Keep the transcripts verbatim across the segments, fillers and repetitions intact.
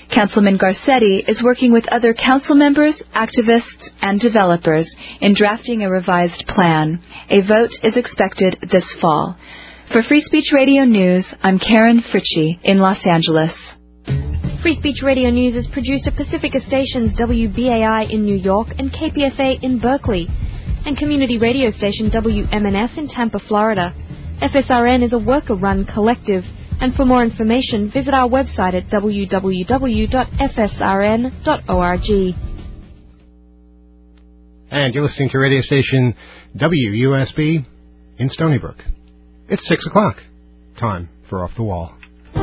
Councilman Garcetti is working with other council members, activists, and developers in drafting a revised plan. A vote is expected this fall. For Free Speech Radio News, I'm Karen Fritchie in Los Angeles. Free Speech Radio News is produced at Pacifica Stations W B A I in New York and K P F A in Berkeley, and community radio station W M N S in Tampa, Florida. F S R N is a worker-run collective, and for more information, visit our website at w w w dot f s r n dot org. And you're listening to radio station W U S B in Stony Brook. It's six o'clock. Time for Off the Wall.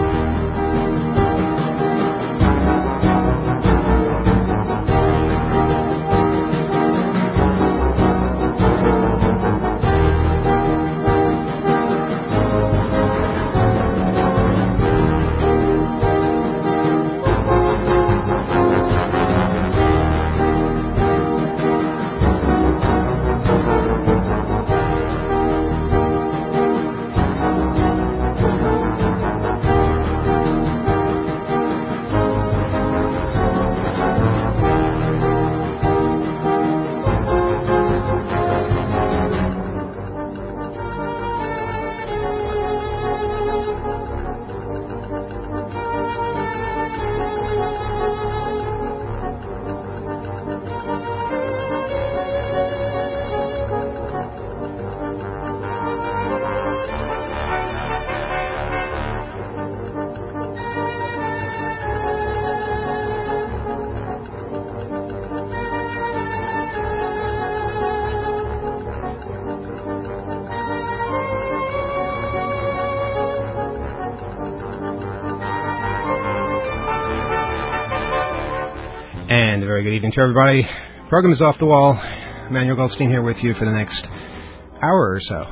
Very good evening to everybody. Program is Off the Wall. Emmanuel Goldstein here with you for the next hour or so.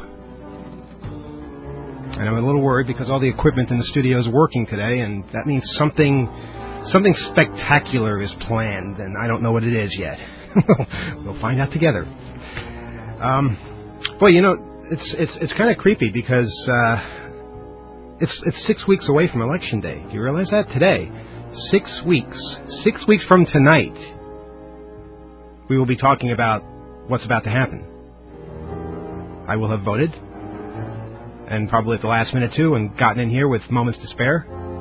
And I'm a little worried because all the equipment in the studio is working today, and that means something something spectacular is planned, and I don't know what it is yet. We'll find out together. Um, well, you know, it's it's it's kind of creepy because uh, it's it's six weeks away from Election Day. Do you realize that? Today. Six weeks. Six weeks from tonight, we will be talking about what's about to happen. I will have voted, and probably at the last minute too, and gotten in here with moments to spare.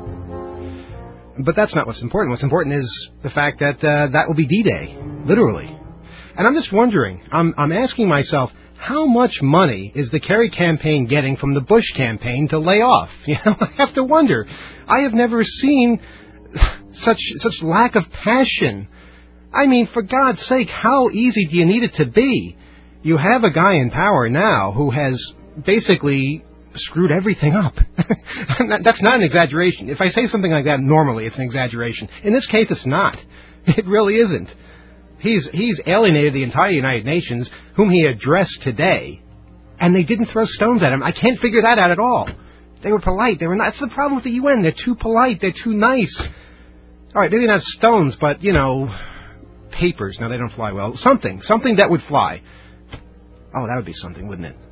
But that's not what's important. What's important is the fact that uh, that will be D-Day, literally. And I'm just wondering, I'm, I'm asking myself, how much money is the Kerry campaign getting from the Bush campaign to lay off? You know, I have to wonder. I have never seen such such lack of passion. I mean, for God's sake, how easy do you need it to be? You have a guy in power now who has basically screwed everything up. That's not an exaggeration. If I say something like that normally, it's an exaggeration. In this case, it's not. It really isn't. He's he's alienated the entire United Nations, whom he addressed today, and they didn't throw stones at him. I can't figure that out at all. They were polite. They were not. That's the problem with the U N. They're too polite. They're too nice. All right, maybe not stones, but, you know, papers. Now, they don't fly well. Something. Something that would fly. Oh, that would be something, wouldn't it?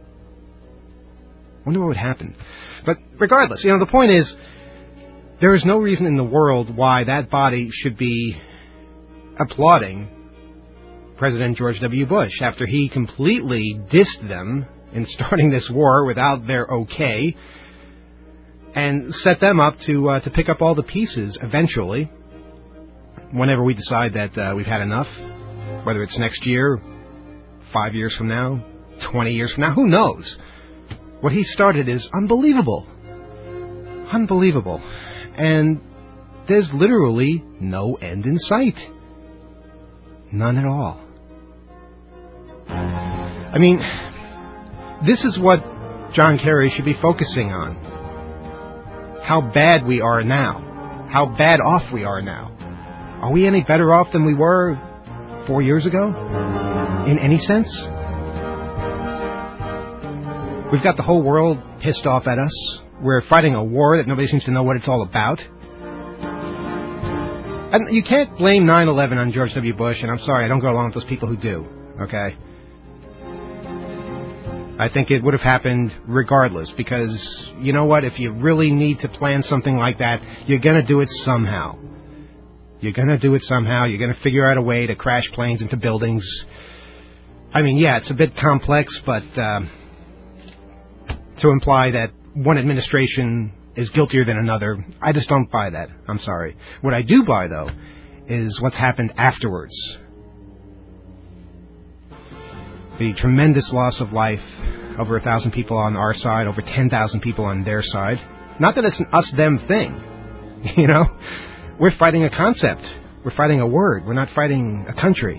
Wonder what would happen. But regardless, you know, the point is, there is no reason in the world why that body should be applauding President George W. Bush after he completely dissed them in starting this war without their okay and set them up to uh, to pick up all the pieces eventually, whenever we decide that uh, we've had enough, whether it's next year, five years from now, twenty years from now, who knows? What he started is unbelievable. Unbelievable. And there's literally no end in sight. None at all. I mean, this is what John Kerry should be focusing on. How bad we are now. How bad off we are now. Are we any better off than we were four years ago? In any sense? We've got the whole world pissed off at us. We're fighting a war that nobody seems to know what it's all about. And you can't blame nine eleven on George W. Bush, and I'm sorry, I don't go along with those people who do, okay? I think it would have happened regardless, because, you know what, if you really need to plan something like that, you're going to do it somehow. You're going to do it somehow. You're going to figure out a way to crash planes into buildings. I mean, yeah, it's a bit complex, but um, to imply that one administration is guiltier than another, I just don't buy that. I'm sorry. What I do buy, though, is what's happened afterwards. The tremendous loss of life, over a thousand people on our side, over ten thousand people on their side. Not that it's an us-them thing, you know? We're fighting a concept. We're fighting a word. We're not fighting a country.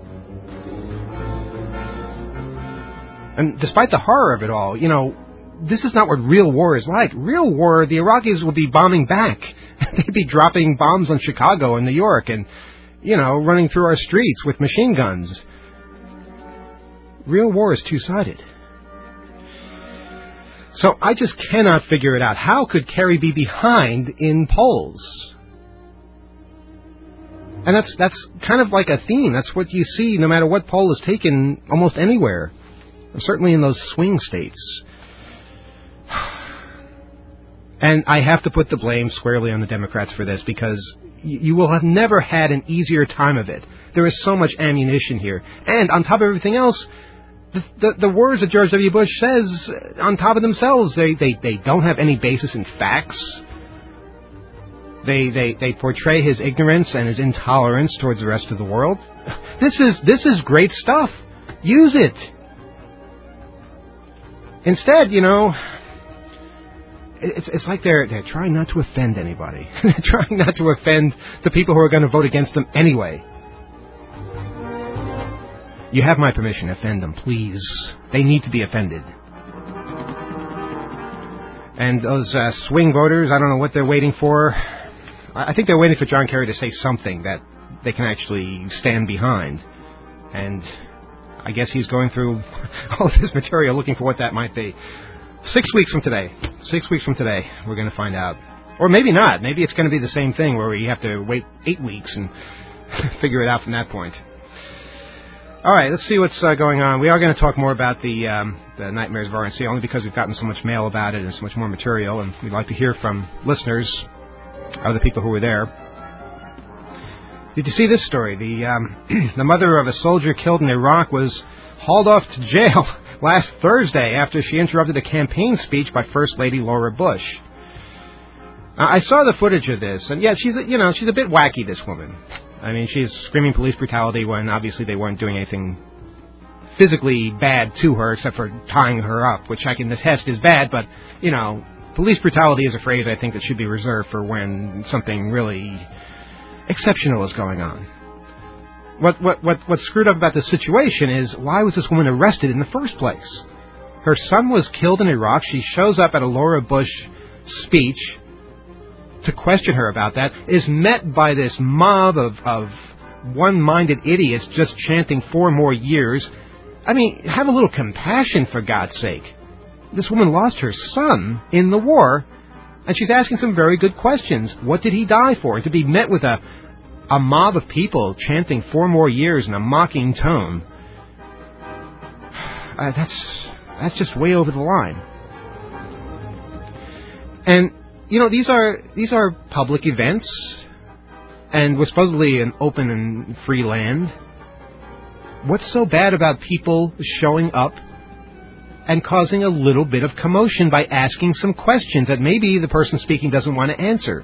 And despite the horror of it all, you know, this is not what real war is like. Real war, the Iraqis will be bombing back. They'd be dropping bombs on Chicago and New York and, you know, running through our streets with machine guns. Real war is two-sided. So I just cannot figure it out. How could Kerry be behind in polls? And that's that's kind of like a theme. That's what you see no matter what poll is taken almost anywhere. Certainly in those swing states. And I have to put the blame squarely on the Democrats for this because you will have never had an easier time of it. There is so much ammunition here. And on top of everything else, the, the, the words that George W. Bush says on top of themselves, they, they, they don't have any basis in facts. They, they, they portray his ignorance and his intolerance towards the rest of the world. This is, this is great stuff. Use it. Instead, you know, it's, it's like they're, they're trying not to offend anybody. They're trying not to offend the people who are going to vote against them anyway. You have my permission. Offend them, please. They need to be offended. And those uh, swing voters, I don't know what they're waiting for. I think they're waiting for John Kerry to say something that they can actually stand behind. And I guess he's going through all of this material looking for what that might be. Six weeks from today. Six weeks from today, we're going to find out. Or maybe not. Maybe it's going to be the same thing where we have to wait eight weeks and figure it out from that point. All right, let's see what's uh, going on. We are going to talk more about the um, the Nightmares of R N C, only because we've gotten so much mail about it and so much more material, and we'd like to hear from listeners, other people who were there. Did you see this story? The um, the mother of a soldier killed in Iraq was hauled off to jail last Thursday after she interrupted a campaign speech by First Lady Laura Bush. Uh, I saw the footage of this, and yeah, she's a, you know she's a bit wacky, this woman. I mean, she's screaming police brutality when obviously they weren't doing anything physically bad to her except for tying her up, which I can attest is bad, but, you know, police brutality is a phrase I think that should be reserved for when something really exceptional is going on. What, what, what, what's screwed up about this situation is, why was this woman arrested in the first place? Her son was killed in Iraq. She shows up at a Laura Bush speech to question her about that, is met by this mob of, of one-minded idiots just chanting four more years. I mean, have a little compassion, for God's sake. This woman lost her son in the war, and she's asking some very good questions. What did he die for? And to be met with a, a mob of people chanting four more years in a mocking tone, uh, that's, that's just way over the line. And you know, these are these are public events, and we're supposedly an open and free land. What's so bad about people showing up and causing a little bit of commotion by asking some questions that maybe the person speaking doesn't want to answer?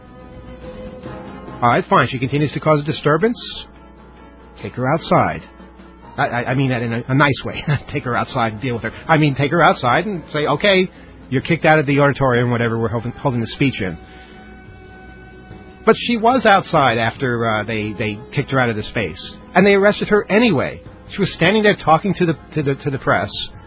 All right, fine. She continues to cause a disturbance. Take her outside. I, I, I mean that in a, a nice way. Take her outside and deal with her. I mean, take her outside and say, okay, you're kicked out of the auditorium, whatever we're holding, holding the speech in. But she was outside after uh, they, they kicked her out of the space. And they arrested her anyway. She was standing there talking to the to the, to the press.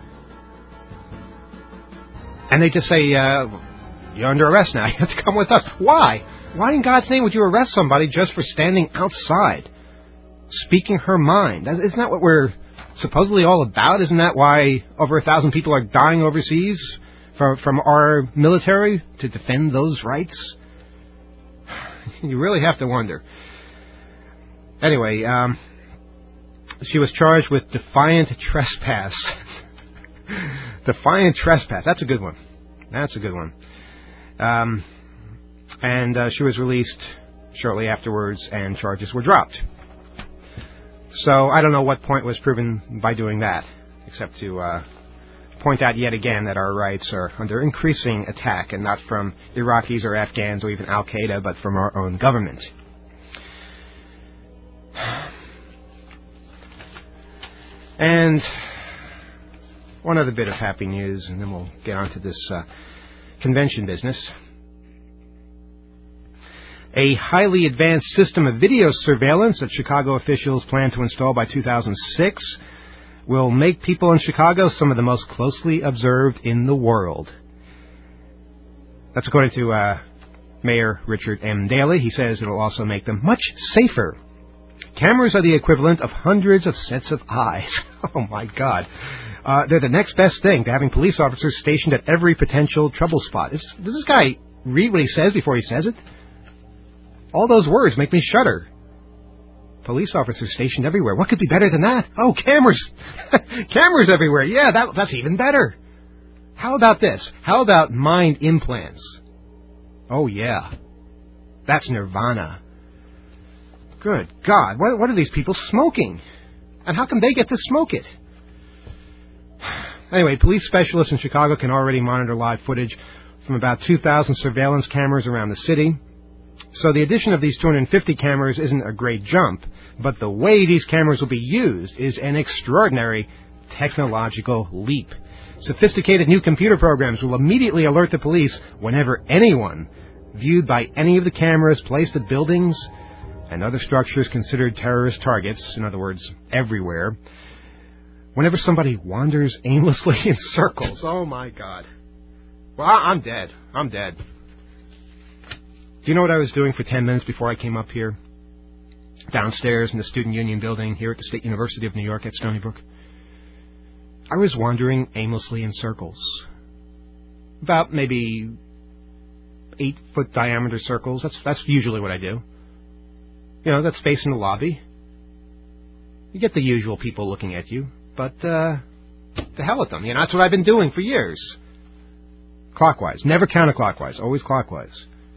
And they just say, uh, you're under arrest now. You have to come with us. Why? Why in God's name would you arrest somebody just for standing outside, speaking her mind? Isn't that what we're supposedly all about? Isn't that why over a thousand people are dying overseas From, from our military to defend those rights? You really have to wonder. Anyway, um, she was charged with defiant trespass. Defiant trespass. That's a good one. That's a good one. Um, and uh, she was released shortly afterwards, and charges were dropped. So I don't know what point was proven by doing that, except to uh, point out yet again that our rights are under increasing attack, and not from Iraqis or Afghans or even Al-Qaeda, but from our own government. And one other bit of happy news, and then we'll get on to this uh, convention business. A highly advanced system of video surveillance that Chicago officials plan to install by two thousand six will make people in Chicago some of the most closely observed in the world. That's according to uh, Mayor Richard M. Daley. He says it will also make them much safer. Cameras are the equivalent of hundreds of sets of eyes. Oh, my God. Uh, they're the next best thing to having police officers stationed at every potential trouble spot. Is, does this guy read what he says before he says it? All those words make me shudder. Police officers stationed everywhere. What could be better than that? Oh, cameras. Cameras everywhere. Yeah, that, that's even better. How about this? How about mind implants? Oh, yeah. That's nirvana. Good God. What, what are these people smoking? And how come they get to smoke it? Anyway, police specialists in Chicago can already monitor live footage from about two thousand surveillance cameras around the city. So the addition of these two hundred fifty cameras isn't a great jump, but the way these cameras will be used is an extraordinary technological leap. Sophisticated new computer programs will immediately alert the police whenever anyone viewed by any of the cameras placed at buildings and other structures considered terrorist targets, in other words, everywhere, whenever somebody wanders aimlessly in circles. Oh, my God. Well, I'm dead. I'm dead. Do you know what I was doing for ten minutes before I came up here? Downstairs in the Student Union building here at the State University of New York at Stony Brook. I was wandering aimlessly in circles. About maybe eight-foot diameter circles. That's that's usually what I do. You know, that space in the lobby. You get the usual people looking at you, but uh, to hell with them. You know, that's what I've been doing for years. Clockwise. Never counterclockwise. Always clockwise.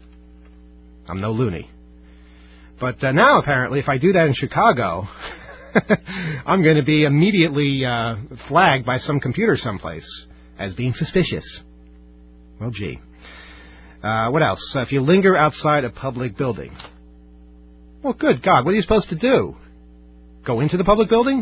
I'm no loony. But uh, now, apparently, if I do that in Chicago, I'm going to be immediately uh, flagged by some computer someplace as being suspicious. Well, gee. Uh, what else? Uh, if you linger outside a public building. Well, good God, what are you supposed to do? Go into the public building?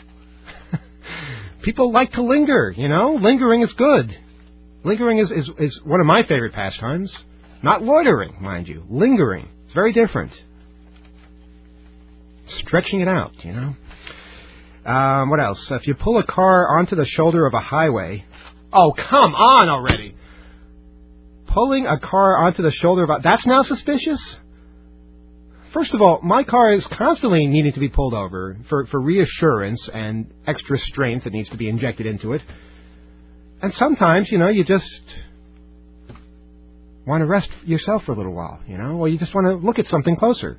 People like to linger, you know? Lingering is good. Lingering is, is, is one of my favorite pastimes. Not loitering, mind you. Lingering. It's very different. Stretching it out, you know. Um, what else? If you pull a car onto the shoulder of a highway... Oh, come on already! Pulling a car onto the shoulder of a... That's now suspicious? First of all, my car is constantly needing to be pulled over for, for reassurance and extra strength that needs to be injected into it. And sometimes, you know, you just want to rest yourself for a little while, you know, or you just want to look at something closer.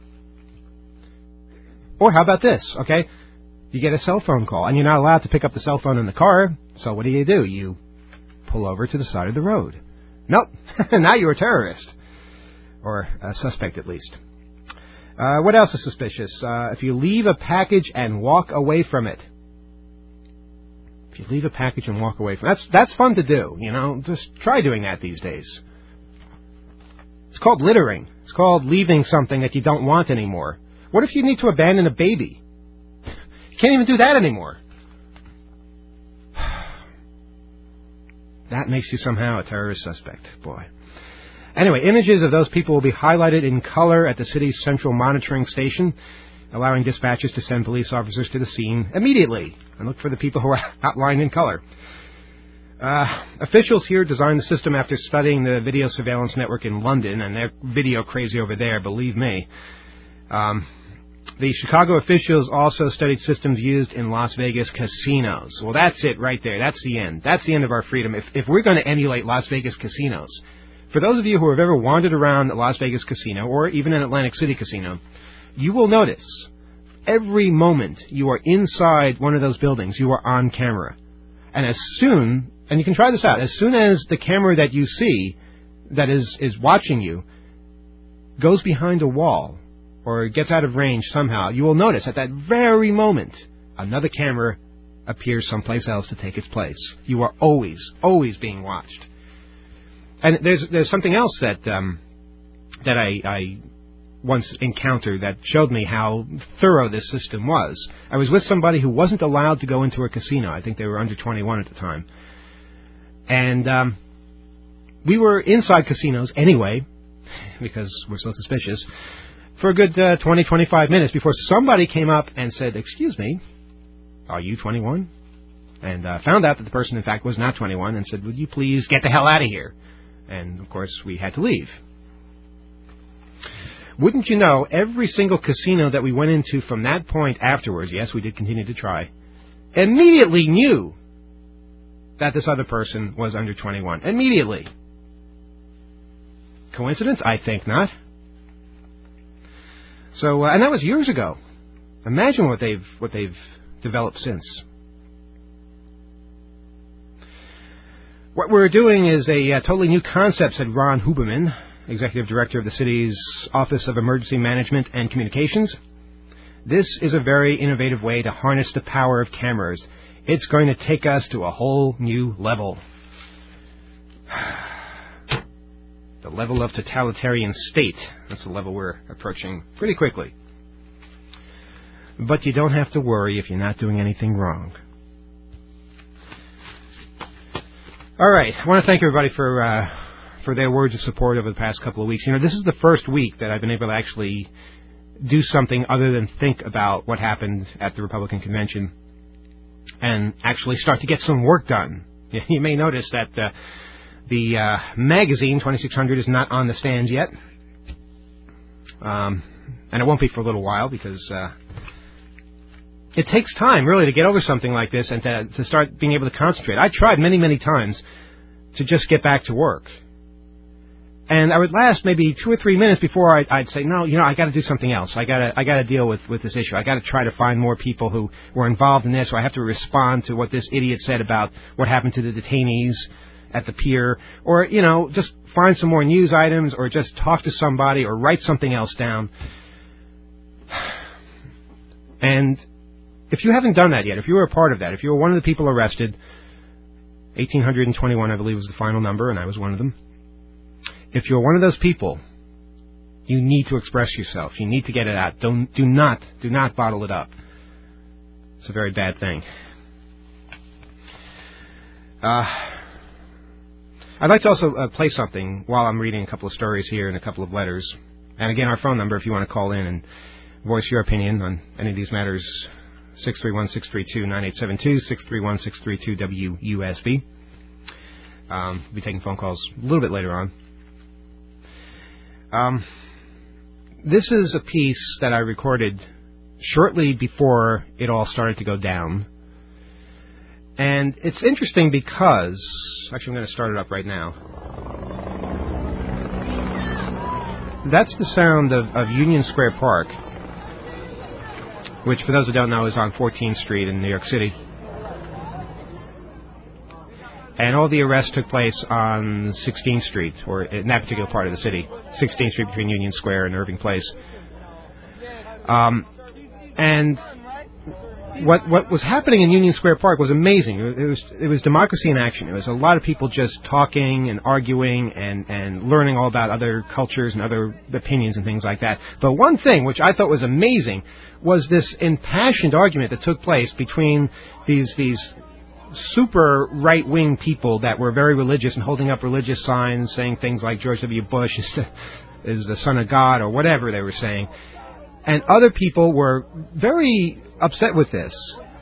Or how about this, okay? You get a cell phone call, and you're not allowed to pick up the cell phone in the car, so what do you do? You pull over to the side of the road. Nope, now you're a terrorist. Or a suspect, at least. Uh, what else is suspicious? Uh, if you leave a package and walk away from it. If you leave a package and walk away from it. That's, that's fun to do, you know. Just try doing that these days. It's called littering. It's called leaving something that you don't want anymore. What if you need to abandon a baby? You can't even do that anymore. That makes you somehow a terrorist suspect, boy. Anyway, images of those people will be highlighted in color at the city's central monitoring station, allowing dispatchers to send police officers to the scene immediately and look for the people who are outlined in color. Uh, officials here designed the system after studying the video surveillance network in London, and they're video crazy over there, believe me. Um, the Chicago officials also studied systems used in Las Vegas casinos. Well, that's it right there. That's the end. That's the end of our freedom. If, if we're going to emulate Las Vegas casinos... For those of you who have ever wandered around a Las Vegas casino, or even an Atlantic City casino, you will notice every moment you are inside one of those buildings, you are on camera. And as soon, and you can try this out, as soon as the camera that you see that is, is watching you, goes behind a wall or gets out of range somehow, you will notice at that very moment another camera appears someplace else to take its place. You are always, always being watched. And there's there's something else that um, that I, I once encountered that showed me how thorough this system was. I was with somebody who wasn't allowed to go into a casino. I think they were under twenty-one at the time. And um, we were inside casinos anyway, because we're so suspicious, for a good uh, twenty, twenty-five minutes before somebody came up and said, "Excuse me, are you twenty-one?" And uh, found out that the person, in fact, was not twenty-one and said, "Would you please get the hell out of here?" And, of course, we had to leave. Wouldn't you know, every single casino that we went into from that point afterwards, yes, we did continue to try, immediately knew that this other person was under twenty-one. Immediately. Coincidence? I think not. So, uh, and that was years ago. Imagine what they've what they've developed since. What we're doing is a uh, totally new concept, said Ron Huberman, Executive Director of the city's Office of Emergency Management and Communications. This is a very innovative way to harness the power of cameras. It's going to take us to a whole new level. The level of totalitarian state. That's the level we're approaching pretty quickly. But you don't have to worry if you're not doing anything wrong. All right. I want to thank everybody for uh, for their words of support over the past couple of weeks. You know, this is the first week that I've been able to actually do something other than think about what happened at the Republican convention and actually start to get some work done. You may notice that uh, the uh, magazine, twenty-six hundred, is not on the stands yet. Um, and it won't be for a little while because uh, it takes time, really, to get over something like this and to, to start being able to concentrate. I tried many, many times to just get back to work. And I would last maybe two or three minutes before I'd, I'd say, no, you know, I got to do something else. I got to, I got to deal with, with this issue. I got to try to find more people who were involved in this, or I have to respond to what this idiot said about what happened to the detainees at the pier, or, you know, just find some more news items, or just talk to somebody, or write something else down. And if you haven't done that yet, if you were a part of that, if you were one of the people arrested, one thousand eight hundred twenty-one, I believe, was the final number, and I was one of them. If you're one of those people, you need to express yourself. You need to get it out. Don't, do not, do not bottle it up. It's a very bad thing. Uh, I'd like to also uh, play something while I'm reading a couple of stories here and a couple of letters. And again, our phone number, if you want to call in and voice your opinion on any of these matters, six three one, six three two, nine eight seven two, six three one, six three two, W U S B. Um, we'll be taking phone calls a little bit later on. Um, this is a piece that I recorded shortly before it all started to go down. And it's interesting because... Actually, I'm going to start it up right now. That's the sound of, of Union Square Park, which, for those who don't know, is on fourteenth Street in New York City. And all the arrests took place on sixteenth Street, or in that particular part of the city, sixteenth Street between Union Square and Irving Place. Um, and what what was happening in Union Square Park was amazing. It was it was democracy in action. It was a lot of people just talking and arguing and, and learning all about other cultures and other opinions and things like that. But one thing which I thought was amazing was this impassioned argument that took place between these these super right-wing people that were very religious and holding up religious signs saying things like George W. Bush is, is the son of God or whatever they were saying. And other people were very upset with this.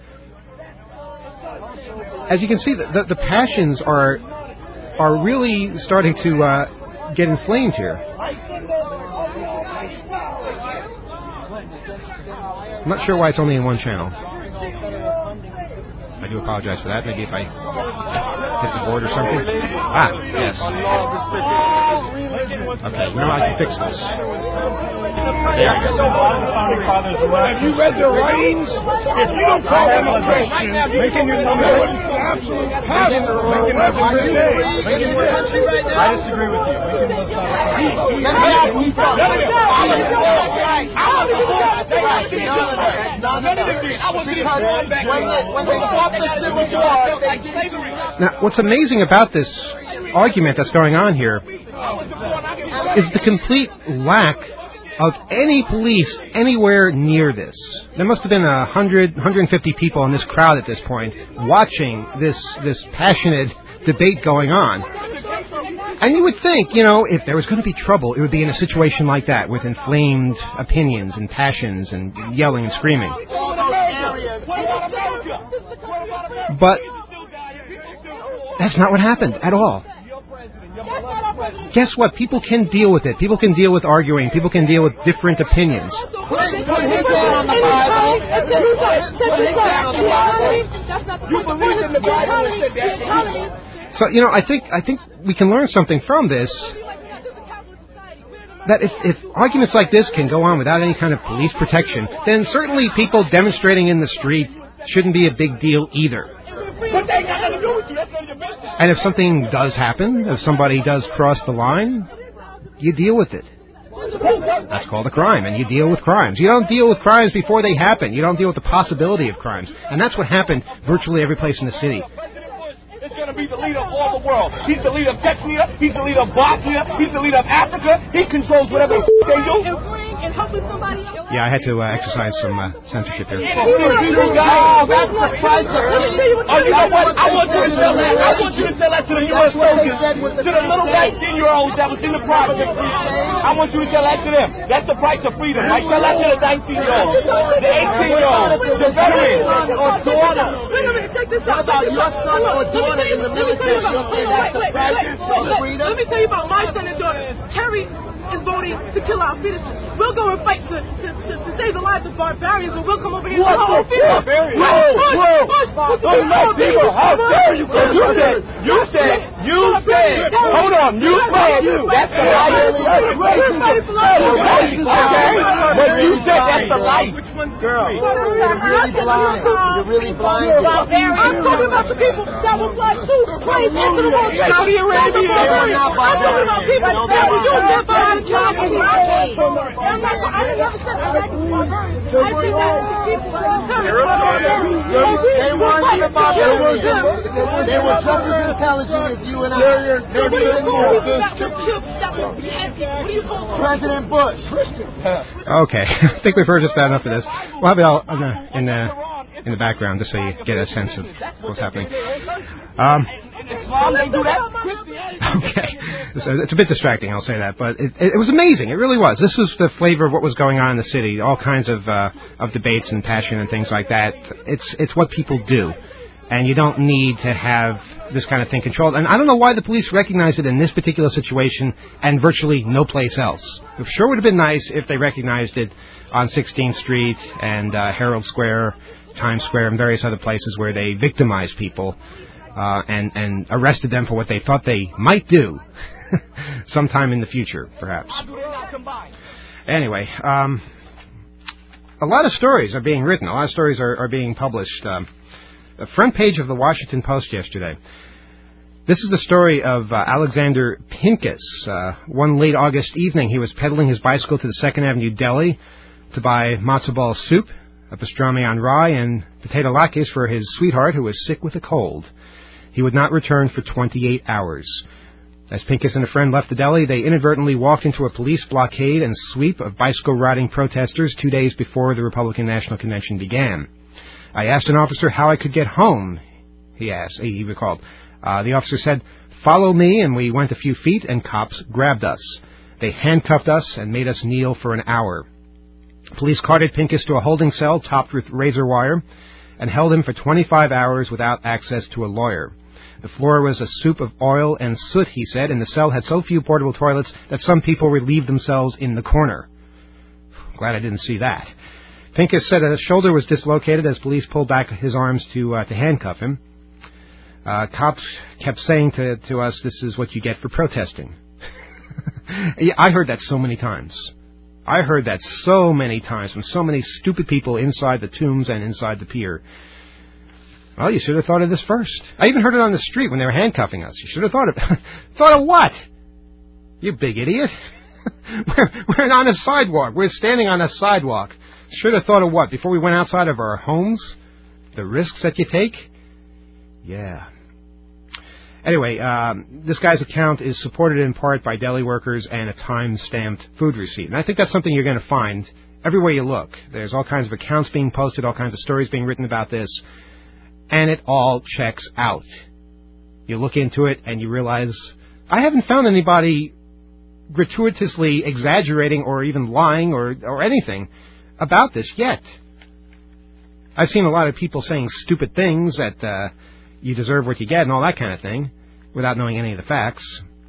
As you can see, the, the, the passions are are really starting to uh, get inflamed here. I'm not sure why it's only in one channel. I do apologize for that. Maybe if I hit the board or something. Ah, yes. Okay, now I can fix this. Have you read their writings? If you don't call them a Christian, making your number absolute hazard for the rest of your day. I disagree with you. Now, what's amazing about this argument that's going on here is the complete lack of any police anywhere near this. There must have been a hundred, one hundred fifty people in this crowd at this point watching this this passionate debate going on. And you would think, you know, if there was going to be trouble, it would be in a situation like that, with inflamed opinions and passions and yelling and screaming. But that's not what happened at all. Guess what? People can deal with it. People can deal with arguing. People can deal with different opinions. So, you know, I think I think we can learn something from this. That if, if arguments like this can go on without any kind of police protection, then certainly people demonstrating in the street shouldn't be a big deal either. And if something does happen, if somebody does cross the line, you deal with it. That's called a crime, and you deal with crimes. You don't deal with crimes before they happen. You don't deal with the possibility of crimes. And that's what happened virtually every place in the city. It's going to be the leader of all the world. He's the leader of Chechnya. He's the leader of Bosnia. He's the leader of Africa. He controls whatever they do. Yeah, I had to uh, exercise some uh, censorship here. Oh, that's the price of it. Oh, you know what? I want you to tell that. I want you to tell that to the U S soldiers, to the little nineteen-year-olds that was in the project. I want you to tell that to them. That's the price of freedom, right? Tell that to the nineteen-year-olds, the eighteen-year-olds, the veterans. Or daughter. Wait a minute, check this out. What about your son or daughter in the military? You'll say that's the price of freedom? Let me tell you about my son and daughter. Terry is voting to kill our citizens. We'll go and fight to, to, to, to save the lives of barbarians, but we'll come over here and kill our barbarians. Whoa, whoa, those white people, how dare you? You said, you said, you said, hold on, you said, that's the life. Okay, but you said that's the life. Girl, you're really blind. You're really blind. I'm talking about the people that will fly two planes into the World Trade Center. I'm talking about people that will use their bodies. I'm not, I didn't ever say that that's barbarian. I think that's the people They weren't the barbarians. They were just as intelligent as you and I. Maybe even more. President Bush. Okay, I think we've heard just about enough of this. We'll have it all in the, in the, in the background just so you get a sense of what's happening. Um, okay, so it's a bit distracting, I'll say that, but it, it, it was amazing. It really was. This was the flavor of what was going on in the city. All kinds of uh, of debates and passion and things like that. It's it's what people do, and you don't need to have this kind of thing controlled. And I don't know why the police recognized it in this particular situation and virtually no place else. It sure would have been nice if they recognized it on sixteenth Street and uh, Herald Square, Times Square, and various other places where they victimized people. Uh, and, and arrested them for what they thought they might do sometime in the future, perhaps. Anyway, um, a lot of stories are being written. A lot of stories are, are being published. Um, the front page of the Washington Post yesterday. This is the story of uh, Alexander Pincus. Uh, one late August evening, he was pedaling his bicycle to the Second Avenue Deli to buy matzo ball soup, a pastrami on rye, and potato latkes for his sweetheart, who was sick with a cold. He would not return for twenty-eight hours. As Pincus and a friend left the deli, they inadvertently walked into a police blockade and sweep of bicycle-riding protesters two days before the Republican National Convention began. I asked an officer how I could get home, he asked. He recalled. Uh, the officer said, "Follow me," and we went a few feet, and cops grabbed us. They handcuffed us and made us kneel for an hour. Police carted Pincus to a holding cell topped with razor wire and held him for twenty-five hours without access to a lawyer. The floor was a soup of oil and soot, he said, and the cell had so few portable toilets that some people relieved themselves in the corner. Glad I didn't see that. Pincus said that his shoulder was dislocated as police pulled back his arms to uh, to handcuff him. Uh, cops kept saying to, to us, "This is what you get for protesting." Yeah, I heard that so many times. I heard that so many times from so many stupid people inside the tombs and inside the pier. Well, you should have thought of this first. I even heard it on the street when they were handcuffing us. You should have thought of thought of what? You big idiot. we're, we're on a sidewalk. We're standing on a sidewalk. Should have thought of what? Before we went outside of our homes? The risks that you take? Yeah. Anyway, um, this guy's account is supported in part by deli workers and a time-stamped food receipt. And I think that's something you're going to find everywhere you look. There's all kinds of accounts being posted, all kinds of stories being written about this, and it all checks out. You look into it and you realize, I haven't found anybody gratuitously exaggerating or even lying or, or anything about this yet. I've seen a lot of people saying stupid things that uh, you deserve what you get and all that kind of thing without knowing any of the facts.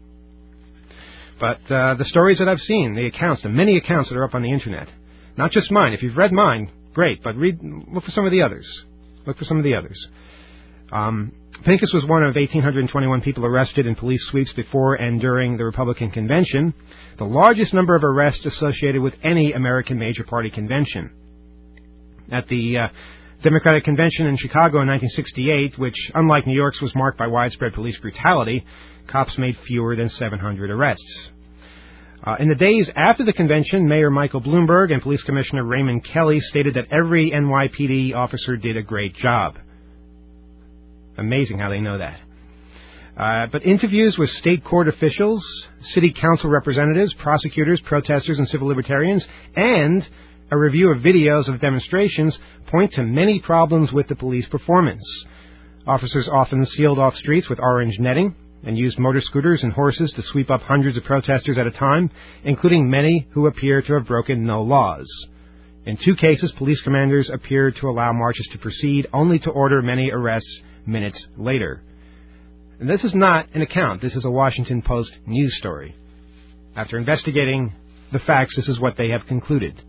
But uh, the stories that I've seen, the accounts, the many accounts that are up on the Internet, not just mine. If you've read mine, great, but read, look for some of the others. Look for some of the others. Um, Pincus was one of one thousand eight hundred twenty-one people arrested in police sweeps before and during the Republican convention, the largest number of arrests associated with any American major party convention. At the uh, Democratic Convention in Chicago in nineteen sixty-eight, which, unlike New York's, was marked by widespread police brutality, cops made fewer than seven hundred arrests. Uh, in the days after the convention, Mayor Michael Bloomberg and Police Commissioner Raymond Kelly stated that every N Y P D officer did a great job. Amazing how they know that. Uh, but interviews with state court officials, city council representatives, prosecutors, protesters, and civil libertarians, and a review of videos of demonstrations point to many problems with the police performance. Officers often sealed off streets with orange netting and used motor scooters and horses to sweep up hundreds of protesters at a time, including many who appear to have broken no laws. In two cases, police commanders appeared to allow marches to proceed, only to order many arrests minutes later. And this is not an account. This is a Washington Post news story. After investigating the facts, this is what they have concluded.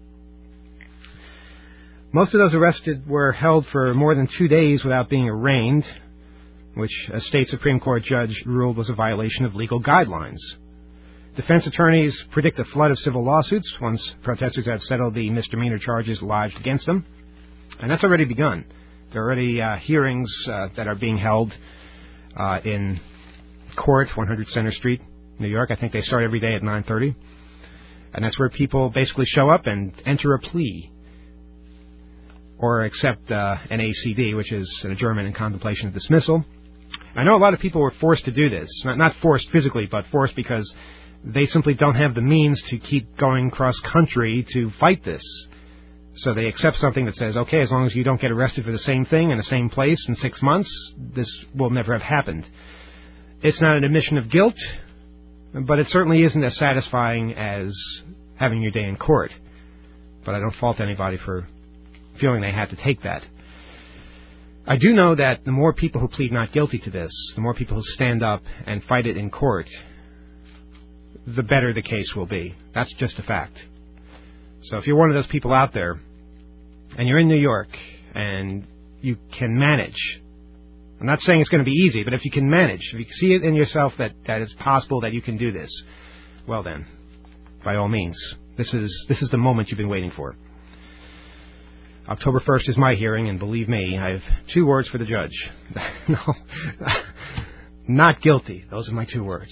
Most of those arrested were held for more than two days without being arraigned, which a state Supreme Court judge ruled was a violation of legal guidelines. Defense attorneys predict a flood of civil lawsuits once protesters have settled the misdemeanor charges lodged against them. And that's already begun. There are already uh, hearings uh, that are being held uh, in court, one hundred Center Street, New York. I think they start every day at nine thirty. And that's where people basically show up and enter a plea or accept uh, an A C D, which is an adjournment in contemplation of dismissal. I know a lot of people were forced to do this. Not, not forced physically, but forced because they simply don't have the means to keep going cross-country to fight this. So they accept something that says, okay, as long as you don't get arrested for the same thing in the same place in six months, this will never have happened. It's not an admission of guilt, but it certainly isn't as satisfying as having your day in court. But I don't fault anybody for feeling they had to take that. I do know that the more people who plead not guilty to this, the more people who stand up and fight it in court, the better the case will be. That's just a fact. So if you're one of those people out there, and you're in New York, and you can manage, I'm not saying it's going to be easy, but if you can manage, if you see it in yourself that, that it's possible that you can do this, well then, by all means, this is this is the moment you've been waiting for. October first is my hearing, and believe me, I have two words for the judge. No, not guilty. Those are my two words.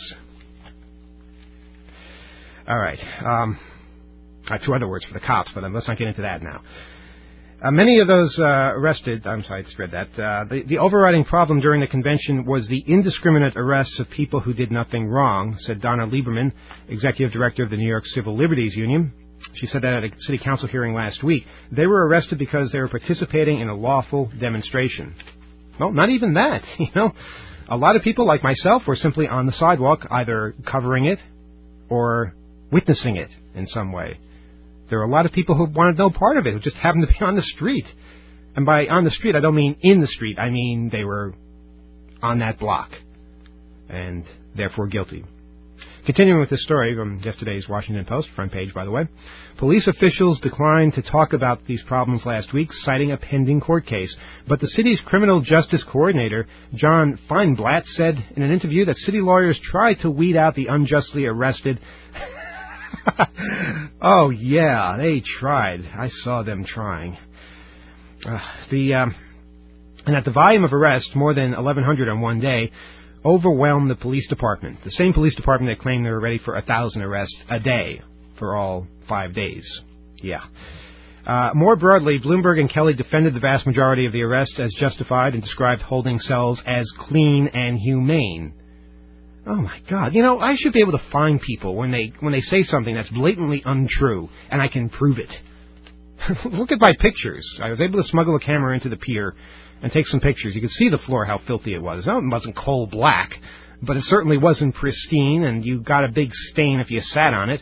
All right. Um, I have two other words for the cops, but let's not get into that now. Uh, many of those uh, arrested, I'm sorry, I just read that, uh, the, the overriding problem during the convention was the indiscriminate arrests of people who did nothing wrong, said Donna Lieberman, executive director of the New York Civil Liberties Union. She said that at a city council hearing last week. They were arrested because they were participating in a lawful demonstration. Well, not even that, you know. A lot of people, like myself, were simply on the sidewalk, either covering it or witnessing it in some way. There are a lot of people who wanted no part of it, who just happened to be on the street. And by on the street, I don't mean in the street. I mean they were on that block and therefore guilty. Continuing with this story from yesterday's Washington Post, front page, by the way, police officials declined to talk about these problems last week, citing a pending court case. But the city's criminal justice coordinator, John Feinblatt, said in an interview that city lawyers tried to weed out the unjustly arrested Oh, yeah, they tried. I saw them trying. Uh, the um, and that the volume of arrests, more than eleven hundred on one day, overwhelmed the police department. The same police department that claimed they were ready for one thousand arrests a day for all five days. Yeah. Uh, more broadly, Bloomberg and Kelly defended the vast majority of the arrests as justified and described holding cells as clean and humane. Oh, my God. You know, I should be able to find people when they when they say something that's blatantly untrue, and I can prove it. Look at my pictures. I was able to smuggle a camera into the pier and take some pictures. You could see the floor, how filthy it was. No, it wasn't coal black, but it certainly wasn't pristine, and you got a big stain if you sat on it.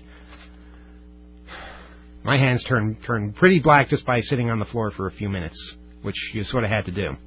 My hands turned turned pretty black just by sitting on the floor for a few minutes, which you sort of had to do.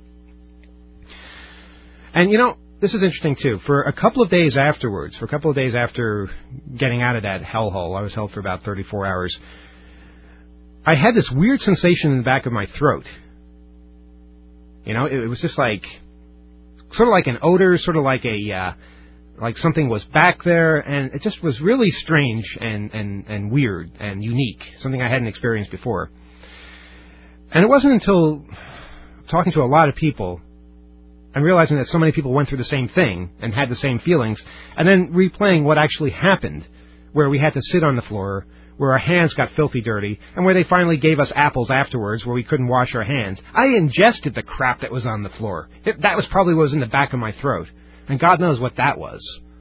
And, you know, this is interesting, too. For a couple of days afterwards, for a couple of days after getting out of that hellhole, I was held for about thirty-four hours, I had this weird sensation in the back of my throat. You know, it, it was just like, sort of like an odor, sort of like a, uh, like something was back there, and it just was really strange and, and, and weird and unique, something I hadn't experienced before. And it wasn't until talking to a lot of people and realizing that so many people went through the same thing and had the same feelings, and then replaying what actually happened, where we had to sit on the floor, where our hands got filthy dirty, and where they finally gave us apples afterwards where we couldn't wash our hands. I ingested the crap that was on the floor. It, that was probably what was in the back of my throat, and God knows what that was.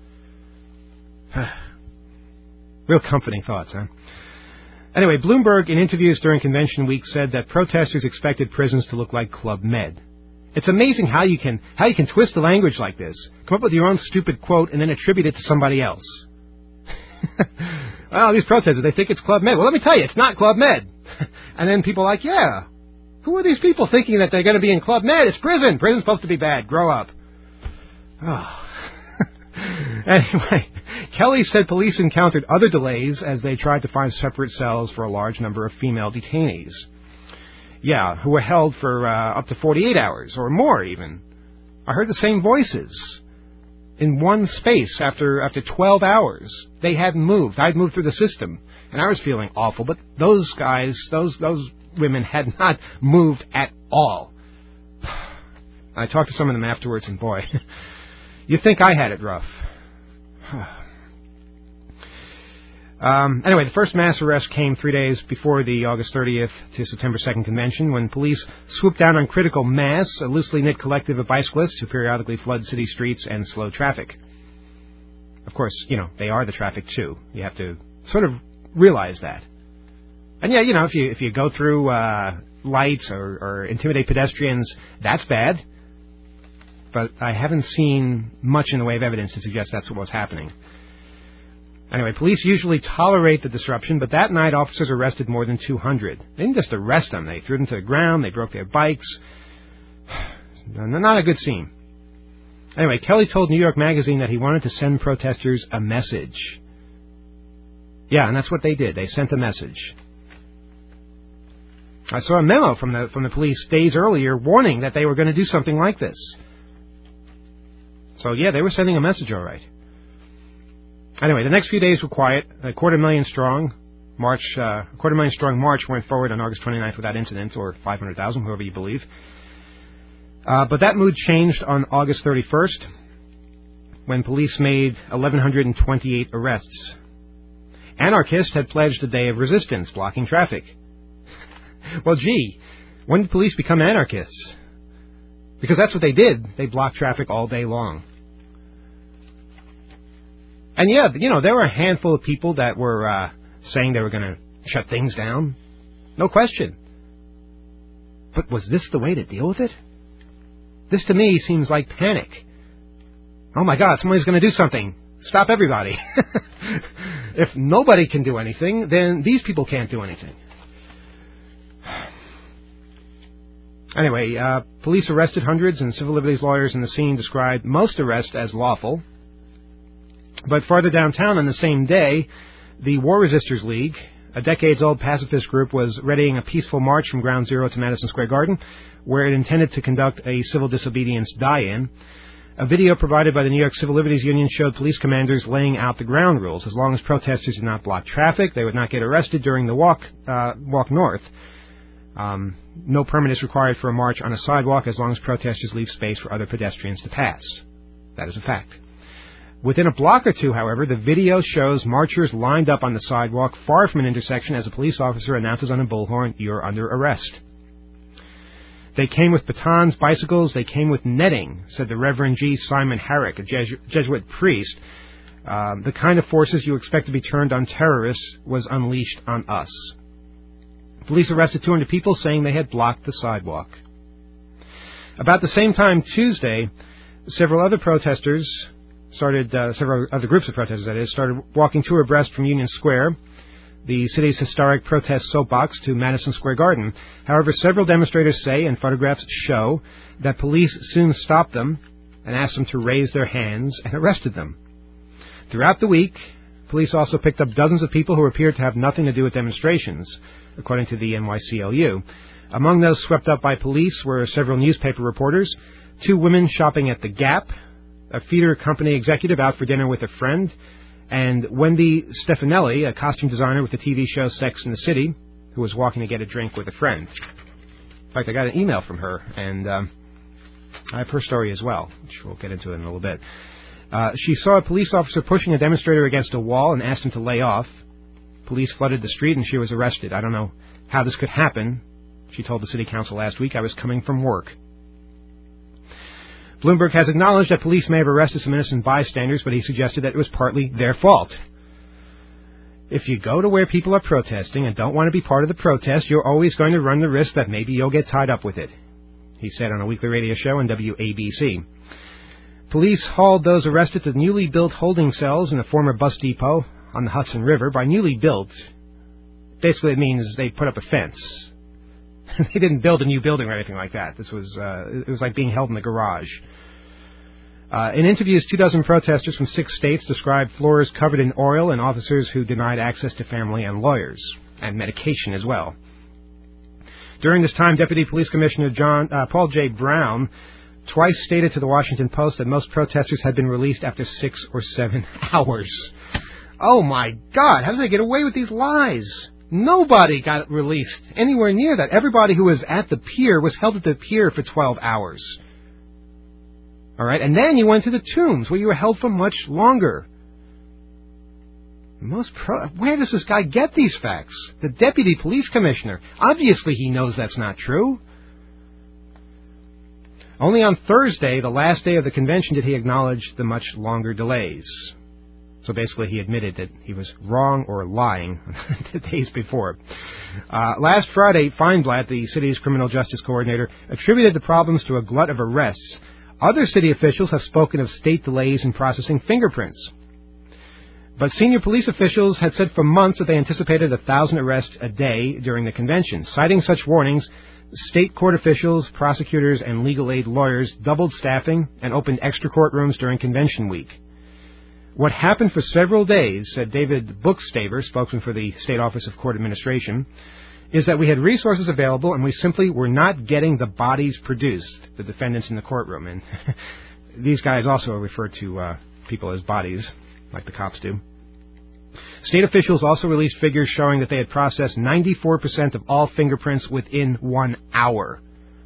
Real comforting thoughts, huh? Anyway, Bloomberg, in interviews during convention week, said that protesters expected prisons to look like Club Med. It's amazing how you can how you can twist the language like this, come up with your own stupid quote, and then attribute it to somebody else. Well, these protesters, they think it's Club Med. Well, let me tell you, it's not Club Med. And then people are like, yeah, who are these people thinking that they're going to be in Club Med? It's prison. Prison's supposed to be bad. Grow up. Oh. Anyway, Kelly said police encountered other delays as they tried to find separate cells for a large number of female detainees. Yeah, who were held for uh, up to forty-eight hours, or more even. I heard the same voices in one space after after twelve hours. They hadn't moved. I'd moved through the system, and I was feeling awful, but those guys, those those women had not moved at all. I talked to some of them afterwards, and boy, you'd think I had it rough. Um, anyway, the first mass arrest came three days before the August thirtieth to September second convention, when police swooped down on Critical Mass, a loosely knit collective of bicyclists who periodically flood city streets and slow traffic. Of course, you know, they are the traffic too. You have to sort of realize that. And yeah, you know, if you if you go through uh, lights or, or intimidate pedestrians, that's bad. But I haven't seen much in the way of evidence to suggest that's what was happening. Anyway, police usually tolerate the disruption, but that night officers arrested more than two hundred. They didn't just arrest them. They threw them to the ground. They broke their bikes. Not a good scene. Anyway, Kelly told New York Magazine that he wanted to send protesters a message. Yeah, and that's what they did. They sent a message. I saw a memo from the from the police days earlier warning that they were going to do something like this. So, yeah, they were sending a message all right. Anyway, the next few days were quiet. A quarter million strong march, uh, a quarter million strong march went forward on August twenty-ninth without incident, or five hundred thousand, whoever you believe. Uh, but that mood changed on August thirty-first, when police made one thousand one hundred twenty-eight arrests. Anarchists had pledged a day of resistance, blocking traffic. Well, gee, when did police become anarchists? Because that's what they did. They blocked traffic all day long. And yeah, you know, there were a handful of people that were uh, saying they were going to shut things down. No question. But was this the way to deal with it? This to me seems like panic. Oh my God, somebody's going to do something. Stop everybody. If nobody can do anything, then these people can't do anything. Anyway, uh, police arrested hundreds, and civil liberties lawyers in the scene described most arrests as lawful. But farther downtown on the same day, the War Resisters League, a decades-old pacifist group, was readying a peaceful march from Ground Zero to Madison Square Garden, where it intended to conduct a civil disobedience die-in. A video provided by the New York Civil Liberties Union showed police commanders laying out the ground rules. As long as protesters did not block traffic, they would not get arrested during the walk, uh, walk north. Um, no permit is required for a march on a sidewalk as long as protesters leave space for other pedestrians to pass. That is a fact. Within a block or two, however, the video shows marchers lined up on the sidewalk far from an intersection as a police officer announces on a bullhorn, "You're under arrest." They came with batons, bicycles, they came with netting, said the Reverend G. Simon Herrick, a Jesu- Jesuit priest. Um, the kind of forces you expect to be turned on terrorists was unleashed on us. Police arrested two hundred people, saying they had blocked the sidewalk. About the same time Tuesday, several other protesters started, uh, several other groups of protesters, that is, started walking two abreast from Union Square, the city's historic protest soapbox, to Madison Square Garden. However, several demonstrators say, and photographs show, that police soon stopped them and asked them to raise their hands and arrested them. Throughout the week, police also picked up dozens of people who appeared to have nothing to do with demonstrations, according to the N Y C L U. Among those swept up by police were several newspaper reporters, two women shopping at the Gap, a theater company executive out for dinner with a friend, and Wendy Stefanelli, a costume designer with the T V show Sex and the City, who was walking to get a drink with a friend. In fact, I got an email from her, and um, I have her story as well, which we'll get into in a little bit. Uh, she saw a police officer pushing a demonstrator against a wall and asked him to lay off. Police flooded the street, and she was arrested. I don't know how this could happen. She told the city council last week, "I was coming from work." Bloomberg has acknowledged that police may have arrested some innocent bystanders, but he suggested that it was partly their fault. If you go to where people are protesting and don't want to be part of the protest, you're always going to run the risk that maybe you'll get tied up with it, he said on a weekly radio show on W A B C. Police hauled those arrested to newly built holding cells in a former bus depot on the Hudson River. By newly built, basically it means they put up a fence. They didn't build a new building or anything like that. This was uh, it was like being held in the garage. Uh, in interviews, two dozen protesters from six states described floors covered in oil and officers who denied access to family and lawyers, and medication as well. During this time, Deputy Police Commissioner John uh, Paul J. Brown twice stated to the Washington Post that most protesters had been released after six or seven hours. Oh, my God, how did they get away with these lies? Nobody got released anywhere near that. Everybody who was at the pier was held at the pier for twelve hours. All right, and then you went to the Tombs, where you were held for much longer. Most pro- Where does this guy get these facts? The Deputy Police Commissioner. Obviously he knows that's not true. Only on Thursday, the last day of the convention, did he acknowledge the much longer delays. So basically he admitted that he was wrong or lying the days before. Uh, last Friday, Feinblatt, the city's criminal justice coordinator, attributed the problems to a glut of arrests. Other city officials have spoken of state delays in processing fingerprints. But senior police officials had said for months that they anticipated a thousand arrests a day during the convention. Citing such warnings, state court officials, prosecutors, and legal aid lawyers doubled staffing and opened extra courtrooms during convention week. What happened for several days, said David Bookstaver, spokesman for the State Office of Court Administration, is that we had resources available and we simply were not getting the bodies produced, the defendants in the courtroom. And these guys also refer to uh, people as bodies, like the cops do. State officials also released figures showing that they had processed ninety-four percent of all fingerprints within one hour.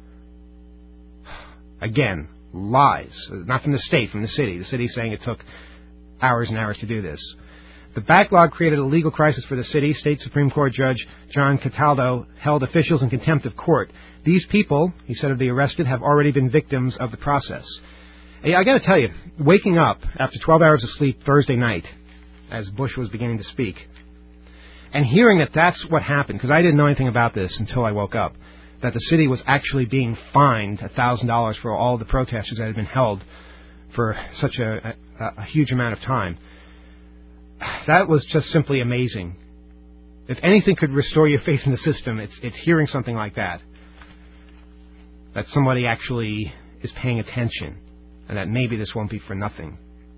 Again, lies. Not from the state, from the city. The city saying it took hours and hours to do this. The backlog created a legal crisis for the city. State Supreme Court Judge John Cataldo held officials in contempt of court. These people, he said of the arrested, have already been victims of the process. Hey, I got to tell you, waking up after twelve hours of sleep Thursday night, as Bush was beginning to speak, and hearing that that's what happened, because I didn't know anything about this until I woke up, that the city was actually being fined one thousand dollars for all the protesters that had been held for such a, a, a huge amount of time. That was just simply amazing. If anything could restore your faith in the system, it's it's hearing something like that. That somebody actually is paying attention, and that maybe this won't be for nothing.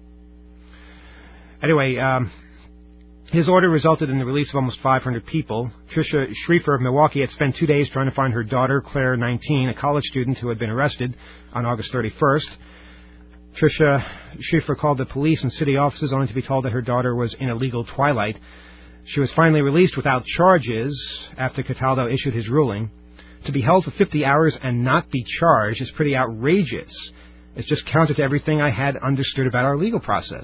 Anyway, um, his order resulted in the release of almost five hundred people. Tricia Schriefer of Milwaukee had spent two days trying to find her daughter, Claire, nineteen, a college student who had been arrested on August thirty-first. Tricia Schiffer called the police and city offices only to be told that her daughter was in a legal twilight. She was finally released without charges after Cataldo issued his ruling. To be held for fifty hours and not be charged is pretty outrageous. It's just counter to everything I had understood about our legal process.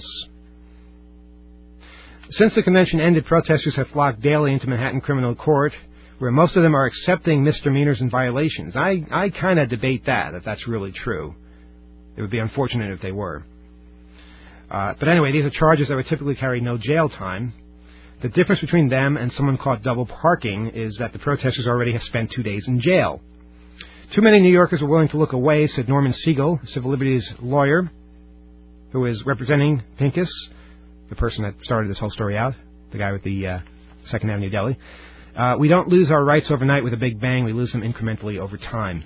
Since the convention ended, protesters have flocked daily into Manhattan Criminal Court, where most of them are accepting misdemeanors and violations. I, I kind of debate that, if that's really true. It would be unfortunate if they were. Uh, but anyway, these are charges that would typically carry no jail time. The difference between them and someone caught double parking is that the protesters already have spent two days in jail. Too many New Yorkers are willing to look away, said Norman Siegel, a civil liberties lawyer who is representing Pincus, the person that started this whole story out, the guy with the uh, Second Avenue Deli. Uh, we don't lose our rights overnight with a big bang. We lose them incrementally over time.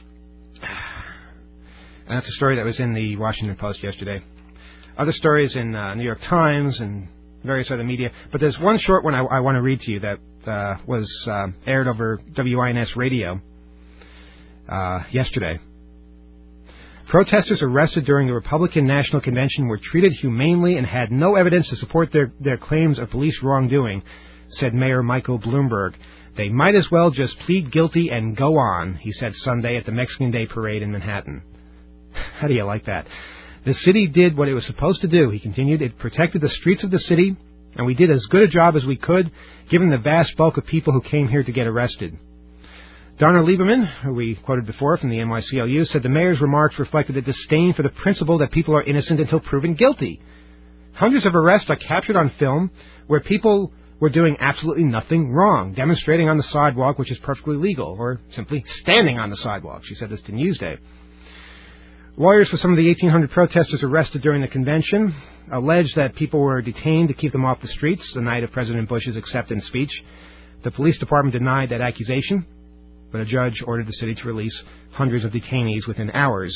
And that's a story that was in the Washington Post yesterday. Other stories in uh, New York Times and various other media. But there's one short one I, I want to read to you that uh, was uh, aired over W I N S radio uh, yesterday. Protesters arrested during the Republican National Convention were treated humanely and had no evidence to support their, their claims of police wrongdoing, said Mayor Michael Bloomberg. They might as well just plead guilty and go on, he said Sunday at the Mexican Day Parade in Manhattan. How do you like that? The city did what it was supposed to do, he continued. It protected the streets of the city, and we did as good a job as we could, given the vast bulk of people who came here to get arrested. Donna Lieberman, who we quoted before from the N Y C L U, said the mayor's remarks reflected a disdain for the principle that people are innocent until proven guilty. Hundreds of arrests are captured on film where people were doing absolutely nothing wrong, demonstrating on the sidewalk, which is perfectly legal, or simply standing on the sidewalk. She said this to Newsday. Lawyers for some of the eighteen hundred protesters arrested during the convention alleged that people were detained to keep them off the streets the night of President Bush's acceptance speech. The police department denied that accusation, but a judge ordered the city to release hundreds of detainees within hours.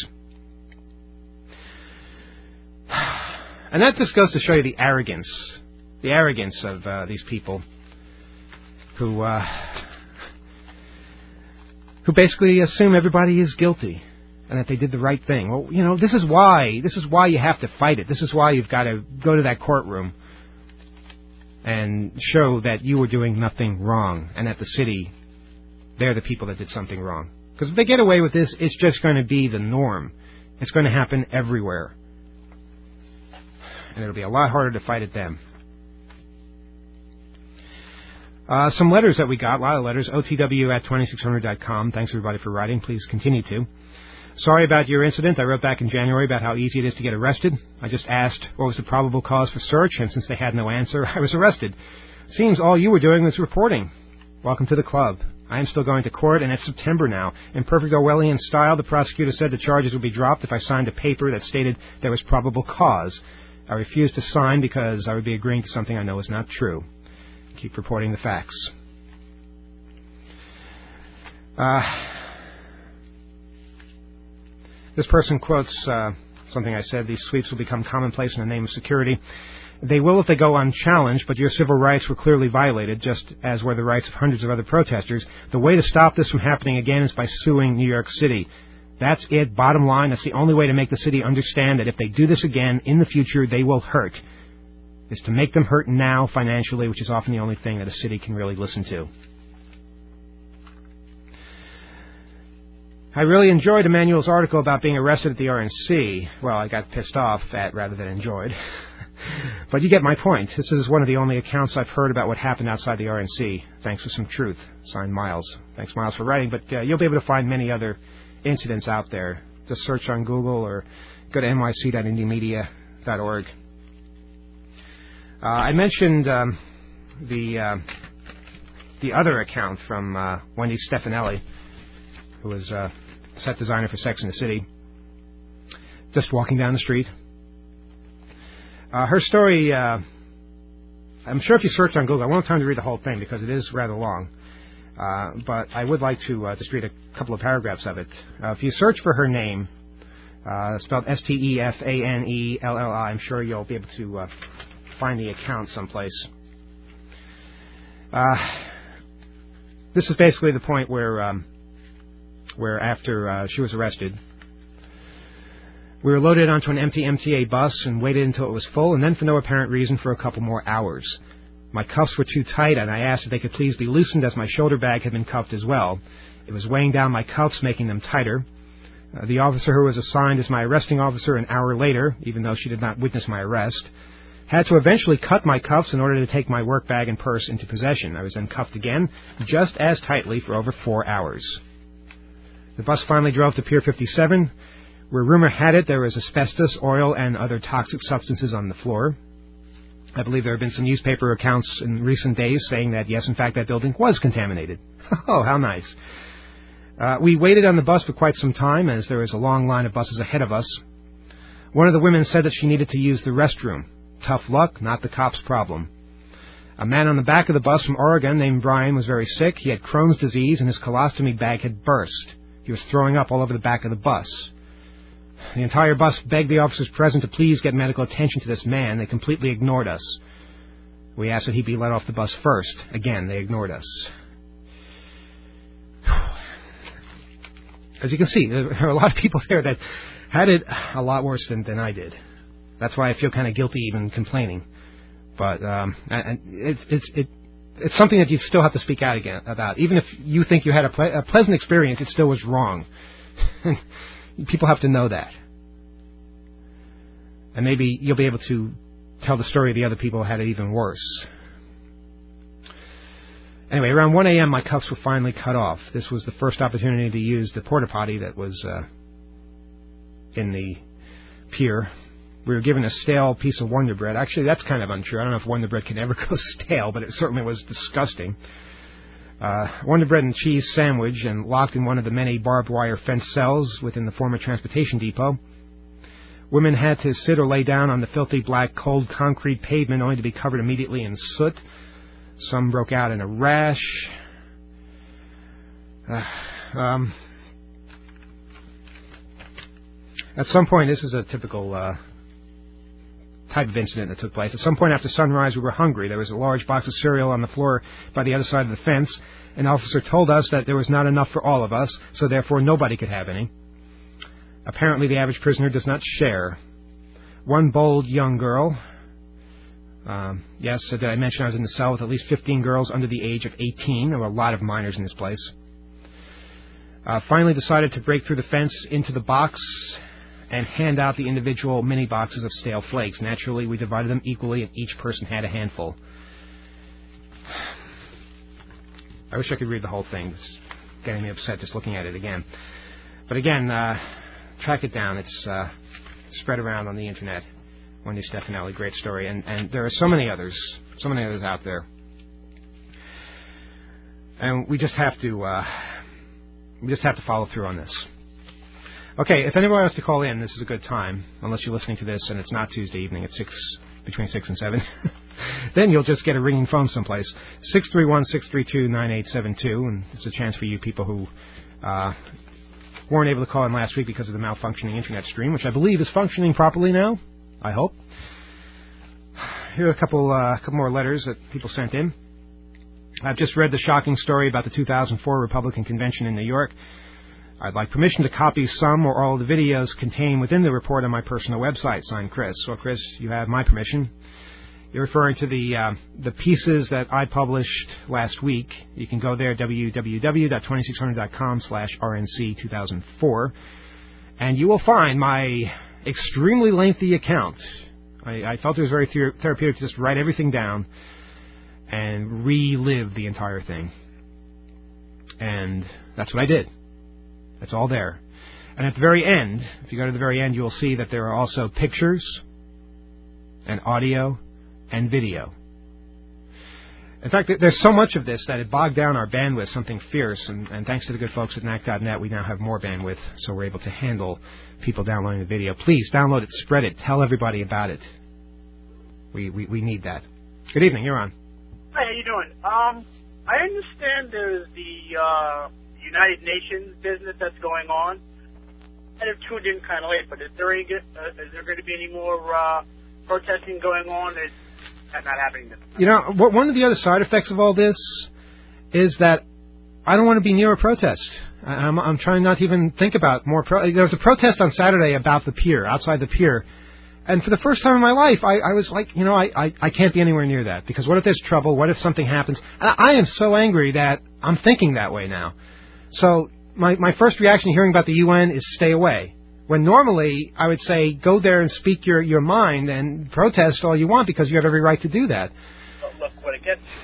And that just goes to show you the arrogance, the arrogance of uh, these people who uh, who basically assume everybody is guilty and that they did the right thing. Well, you know, this is why. This is why you have to fight it. This is why you've got to go to that courtroom and show that you were doing nothing wrong and that the city, they're the people that did something wrong. Because if they get away with this, it's just going to be the norm. It's going to happen everywhere. And it'll be a lot harder to fight it then. Uh, some letters that we got, a lot of letters, O T W at twenty-six hundred dot com. Thanks, everybody, for writing. Please continue to. Sorry about your incident. I wrote back in January about how easy it is to get arrested. I just asked what was the probable cause for search, and since they had no answer, I was arrested. Seems all you were doing was reporting. Welcome to the club. I am still going to court, and it's September now. In perfect Orwellian style, the prosecutor said the charges would be dropped if I signed a paper that stated there was probable cause. I refused to sign because I would be agreeing to something I know is not true. Keep reporting the facts. Uh, this person quotes uh, something I said, these sweeps will become commonplace in the name of security. They will if they go unchallenged, but your civil rights were clearly violated, just as were the rights of hundreds of other protesters. The way to stop this from happening again is by suing New York City. That's it. Bottom line, that's the only way to make the city understand that if they do this again in the future, they will hurt. Is to make them hurt now financially, which is often the only thing that a city can really listen to. I really enjoyed Emmanuel's article about being arrested at the R N C. Well, I got pissed off at rather than enjoyed. But you get my point. This is one of the only accounts I've heard about what happened outside the R N C. Thanks for some truth. Signed, Miles. Thanks, Miles, for writing. But uh, you'll be able to find many other incidents out there. Just search on Google or go to N Y C dot indie media dot org. Uh, I mentioned um, the uh, the other account from uh, Wendy Stefanelli, who was uh, set designer for Sex and the City, just walking down the street. Uh, her story, uh, I'm sure if you search on Google, I won't have time to read the whole thing because it is rather long, uh, but I would like to uh, just read a couple of paragraphs of it. Uh, if you search for her name, uh, spelled S T E F A N E L L I, I'm sure you'll be able to uh, find the account someplace. Uh, this is basically the point where, um, where after uh, she was arrested, We were loaded onto an empty M T A bus and waited until it was full, and then for no apparent reason for a couple more hours. My cuffs were too tight, and I asked if they could please be loosened as my shoulder bag had been cuffed as well. It was weighing down my cuffs, making them tighter. Uh, the officer who was assigned as my arresting officer an hour later, even though she did not witness my arrest, had to eventually cut my cuffs in order to take my work bag and purse into possession. I was then cuffed again, just as tightly for over four hours. The bus finally drove to Pier fifty-seven, where rumor had it there was asbestos, oil, and other toxic substances on the floor. I believe there have been some newspaper accounts in recent days saying that, yes, in fact, that building was contaminated. Oh, how nice. Uh, we waited on the bus for quite some time, as there was a long line of buses ahead of us. One of the women said that she needed to use the restroom. Tough luck, not the cop's problem. A man on the back of the bus from Oregon named Brian was very sick. He had Crohn's disease, and his colostomy bag had burst. He was throwing up all over the back of the bus. The entire bus begged the officers present to please get medical attention to this man. They completely ignored us. We asked that he be let off the bus first. Again, they ignored us. As you can see, there are a lot of people there that had it a lot worse than, than I did. That's why I feel kind of guilty even complaining. But um, and it's it's it, it's something that you still have to speak out again about. Even if you think you had a, ple- a pleasant experience, it still was wrong. People have to know that. And maybe you'll be able to tell the story of the other people who had it even worse. Anyway, around one a.m., my cuffs were finally cut off. This was the first opportunity to use the porta potty that was uh, in the pier. We were given a stale piece of Wonder Bread. Actually, that's kind of untrue. I don't know if Wonder Bread can ever go stale, but it certainly was disgusting. Uh, Wonder Bread and cheese sandwich, and locked in one of the many barbed wire fence cells within the former transportation depot. Women had to sit or lay down on the filthy black cold concrete pavement only to be covered immediately in soot. Some broke out in a rash. Uh, um, at some point, this is a typical uh, type of incident that took place. At some point after sunrise, we were hungry. There was a large box of cereal on the floor by the other side of the fence. An officer told us that there was not enough for all of us, so therefore nobody could have any. Apparently, the average prisoner does not share. One bold young girl... Um, yes, so did I mention I was in the cell with at least fifteen girls under the age of eighteen? There were a lot of minors in this place. Uh, finally decided to break through the fence into the box and hand out the individual mini boxes of stale flakes. Naturally, we divided them equally, and each person had a handful. I wish I could read the whole thing. It's getting me upset just looking at it again. But again, uh, track it down. It's uh, spread around on the internet. Wendy Stefanelli, great story. And, and there are so many others, so many others out there. And we just have to, uh, we just have to follow through on this. Okay, if anyone wants to call in, this is a good time, unless you're listening to this and it's not Tuesday evening at six, between six and seven. Then you'll just get a ringing phone someplace. six three one, six three two, nine eight seven two, and it's a chance for you people who uh, weren't able to call in last week because of the malfunctioning internet stream, which I believe is functioning properly now. I hope. Here are a couple, uh, couple more letters that people sent in. I've just read the shocking story about the two thousand four Republican Convention in New York. I'd like permission to copy some or all of the videos contained within the report on my personal website. Signed, Chris. Well, Chris, you have my permission. You're referring to the uh, the pieces that I published last week. You can go there, w w w dot two six hundred dot com slash R N C two thousand four, and you will find my extremely lengthy account. I, I felt it was very ther- therapeutic to just write everything down and relive the entire thing. And that's what I did. It's all there. And at the very end, if you go to the very end, you will see that there are also pictures and audio and video. In fact, there's so much of this that it bogged down our bandwidth, something fierce, and, and thanks to the good folks at N A C dot net, we now have more bandwidth, so we're able to handle people downloading the video. Please, download it, spread it, tell everybody about it. We, we, we need that. Good evening, you're on. Hi, how you doing? Um, I understand there's the uh, United Nations business that's going on. I have tuned in kind of late, but is there any, uh, is there going to be any more uh, protesting going on? Is that not happening this time? You know, one of the other side effects of all this is that I don't want to be near a protest. I'm, I'm trying not to even think about more. Pro- there was a protest on Saturday about the pier, outside the pier. And for the first time in my life, I, I was like, you know, I, I, I can't be anywhere near that. Because what if there's trouble? What if something happens? And I am so angry that I'm thinking that way now. So my, my first reaction hearing about the U N is stay away. When normally I would say go there and speak your, your mind and protest all you want because you have every right to do that. But look what it gets you.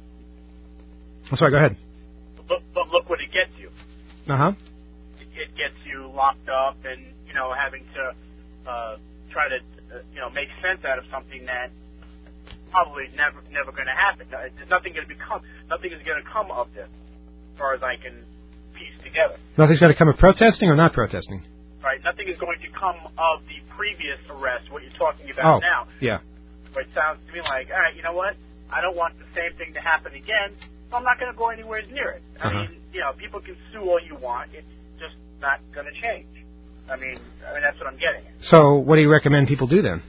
I'm sorry, go ahead. But, but look what it gets you. Uh-huh. It, it gets you locked up and, you know, having to uh, try to, uh, you know, make sense out of something that probably never never going to happen. There's nothing going to become, nothing is going to come of this as far as I can piece together. Nothing's going to come of protesting or not protesting? Right, nothing is going to come of the previous arrest, what you're talking about oh, now. Yeah. But it sounds to me like, all right, you know what? I don't want the same thing to happen again, so I'm not going to go anywhere near it. I Uh-huh. mean, you know, people can sue all you want. It's just not going to change. I mean, I mean that's what I'm getting at. So what do you recommend people do then?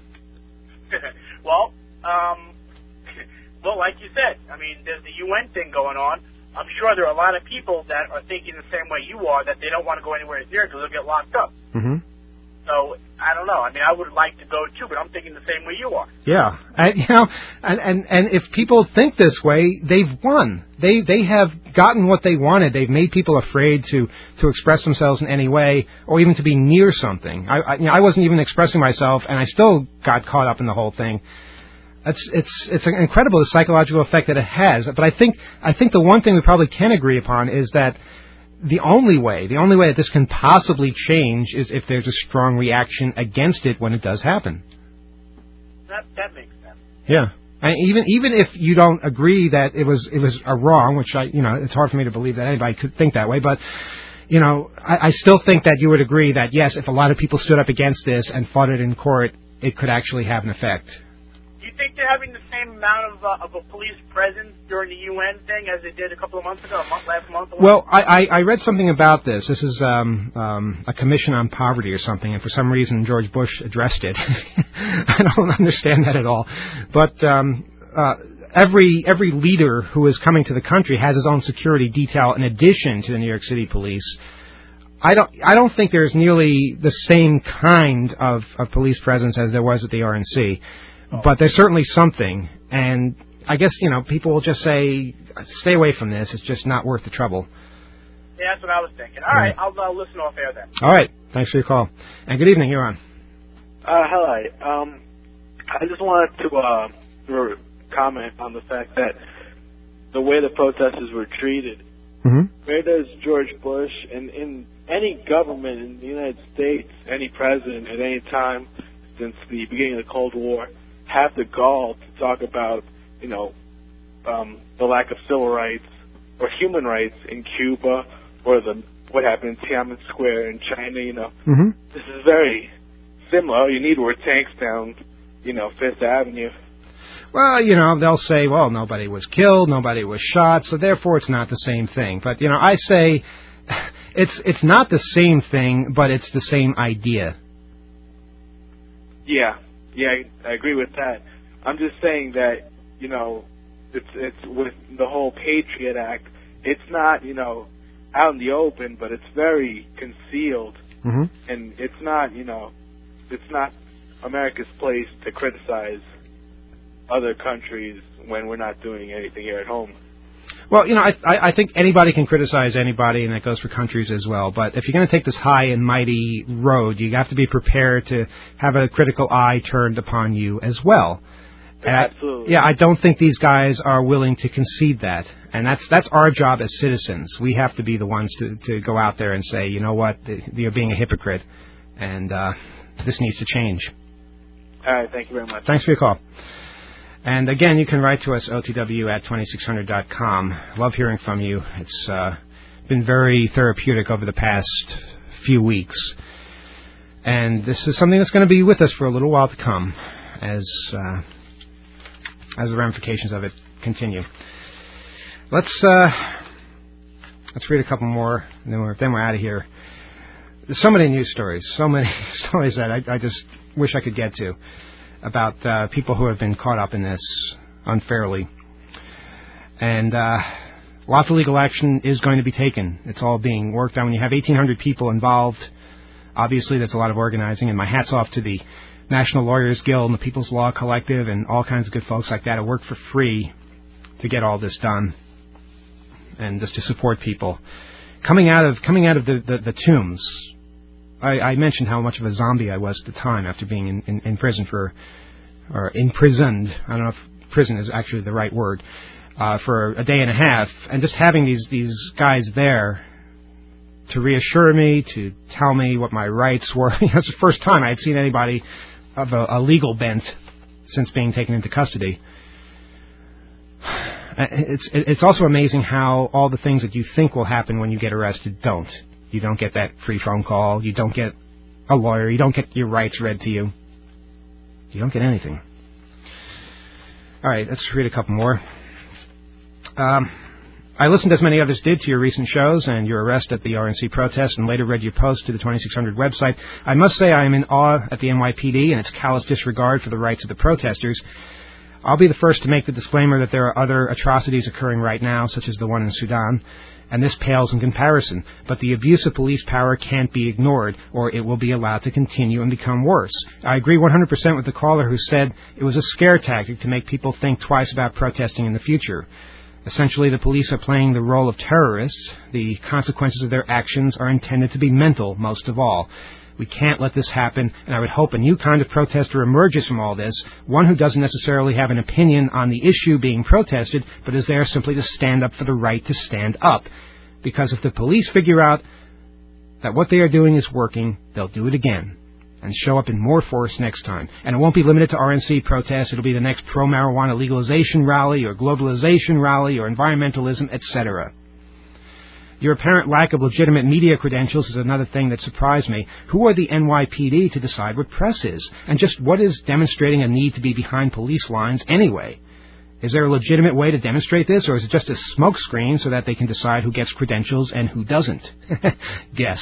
well, um, well, like you said, I mean, there's the U N thing going on. I'm sure there are a lot of people that are thinking the same way you are, that they don't want to go anywhere near because they'll get locked up. Mm-hmm. So, I don't know. I mean, I would like to go, too, but I'm thinking the same way you are. Yeah. I, you know, and, and, and if people think this way, they've won. They they have gotten what they wanted. They've made people afraid to, to express themselves in any way or even to be near something. I, I, you know, I wasn't even expressing myself, and I still got caught up in the whole thing. It's it's it's incredible the psychological effect that it has. But I think I think the one thing we probably can agree upon is that the only way, the only way that this can possibly change is if there's a strong reaction against it when it does happen. That that makes sense. Yeah, and even even if you don't agree that it was it was a wrong, which I you know it's hard for me to believe that anybody could think that way, but you know I, I still think that you would agree that yes, if a lot of people stood up against this and fought it in court, it could actually have an effect. Do you think they're having the same amount of, uh, of a police presence during the U N thing as they did a couple of months ago, a month, last month? Or Well, I, I, I read something about this. This is um, um, a commission on poverty or something, and for some reason George Bush addressed it. I don't understand that at all. But um, uh, every every leader who is coming to the country has his own security detail in addition to the New York City police. I don't I don't think there's nearly the same kind of, of police presence as there was at the R N C. But there's certainly something, and I guess, you know, people will just say, stay away from this, it's just not worth the trouble. Yeah, that's what I was thinking. All right, I'll, I'll listen off air then. All right, thanks for your call. And good evening, you're on. Uh, hello. Um, I just wanted to uh, comment on the fact that the way the protesters were treated. Mm-hmm. Where does George Bush and in any government in the United States, any president at any time since the beginning of the Cold War, have the gall to talk about, you know, um, the lack of civil rights or human rights in Cuba or the what happened in Tiananmen Square in China, you know. Mm-hmm. This is very similar. All you need were tanks down, you know, Fifth Avenue. Well, you know, they'll say, well, nobody was killed, nobody was shot, so therefore it's not the same thing. But, you know, I say it's it's not the same thing, but it's the same idea. Yeah, yeah, I, I agree with that. I'm just saying that, you know, it's it's with the whole Patriot Act, it's not, you know, out in the open, but it's very concealed. Mm-hmm. And it's not, you know, it's not America's place to criticize other countries when we're not doing anything here at home. Well, you know, I, I, I think anybody can criticize anybody, and that goes for countries as well. But if you're going to take this high and mighty road, you have to be prepared to have a critical eye turned upon you as well. And Absolutely. I, yeah, I don't think these guys are willing to concede that. And that's that's our job as citizens. We have to be the ones to, to go out there and say, you know what, you're being a hypocrite, and uh, this needs to change. All right, thank you very much. Thanks for your call. And again, you can write to us, O T W at twenty-six hundred dot com. Love hearing from you. It's uh, been very therapeutic over the past few weeks. And this is something that's going to be with us for a little while to come as uh, as the ramifications of it continue. Let's uh, let's read a couple more, and then we're, then we're out of here. There's so many news stories, so many stories that I, I just wish I could get to, about uh, people who have been caught up in this unfairly. And uh, Lots of legal action is going to be taken. It's all being worked on. When you have eighteen hundred people involved, obviously that's a lot of organizing, and my hat's off to the National Lawyers Guild and the People's Law Collective and all kinds of good folks like that who work for free to get all this done and just to support people. Coming out of coming out of the, the, the tombs, I, I mentioned how much of a zombie I was at the time after being in, in, in prison for, or imprisoned, I don't know if prison is actually the right word, uh, for a day and a half, and just having these, these guys there to reassure me, to tell me what my rights were. It was the first time I had seen anybody of a, a legal bent since being taken into custody. It's it's also amazing how all the things that you think will happen when you get arrested don't. You don't get that free phone call. You don't get a lawyer. You don't get your rights read to you. You don't get anything. All right, let's read a couple more. Um, I listened, as many others did, to your recent shows and your arrest at the R N C protest, and later read your post to the twenty-six hundred website. I must say I am in awe at the N Y P D and its callous disregard for the rights of the protesters. I'll be the first to make the disclaimer that there are other atrocities occurring right now, such as the one in Sudan, and this pales in comparison. But the abuse of police power can't be ignored, or it will be allowed to continue and become worse. I agree one hundred percent with the caller who said it was a scare tactic to make people think twice about protesting in the future. Essentially, the police are playing the role of terrorists. The consequences of their actions are intended to be mental, most of all. We can't let this happen, and I would hope a new kind of protester emerges from all this, one who doesn't necessarily have an opinion on the issue being protested, but is there simply to stand up for the right to stand up. Because if the police figure out that what they are doing is working, they'll do it again and show up in more force next time. And it won't be limited to R N C protests. It'll be the next pro-marijuana legalization rally or globalization rally or environmentalism, et cetera. Your apparent lack of legitimate media credentials is another thing that surprised me. Who are the N Y P D to decide what press is? And just what is demonstrating a need to be behind police lines anyway? Is there a legitimate way to demonstrate this, or is it just a smokescreen so that they can decide who gets credentials and who doesn't? Guess.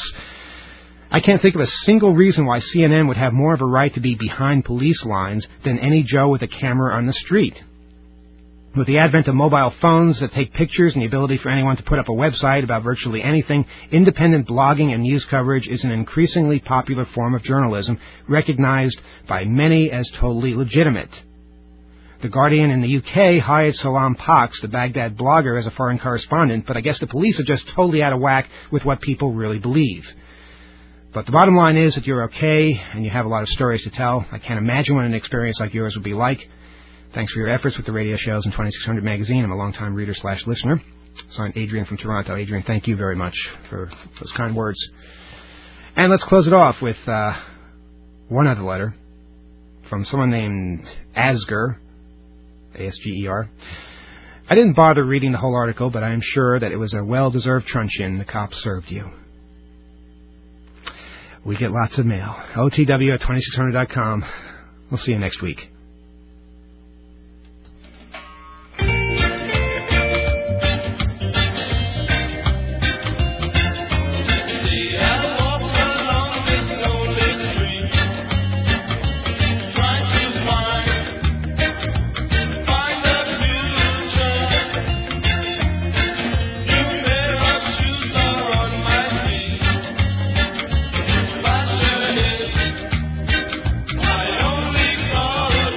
I can't think of a single reason why C N N would have more of a right to be behind police lines than any Joe with a camera on the street. With the advent of mobile phones that take pictures and the ability for anyone to put up a website about virtually anything, independent blogging and news coverage is an increasingly popular form of journalism, recognized by many as totally legitimate. The Guardian in the U K hired Salam Pax, the Baghdad blogger, as a foreign correspondent, but I guess the police are just totally out of whack with what people really believe. But the bottom line is that you're okay, and you have a lot of stories to tell. I can't imagine what an experience like yours would be like. Thanks for your efforts with the radio shows and twenty-six hundred magazine. I'm a longtime reader slash listener. Signed, Adrian from Toronto. Adrian, thank you very much for those kind words. And let's close it off with uh, one other letter from someone named Asger, A S G E R. I didn't bother reading the whole article, but I am sure that it was a well-deserved truncheon the cops served you. We get lots of mail. O T W at twenty-six hundred dot com. We'll see you next week. Call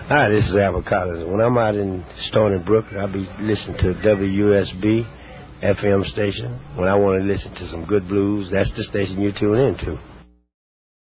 Hi, this is Albert Collins. When I'm out in Stony Brook, I'll be listening to W U S B F M station. When I want to listen to some good blues, that's the station you tune in to.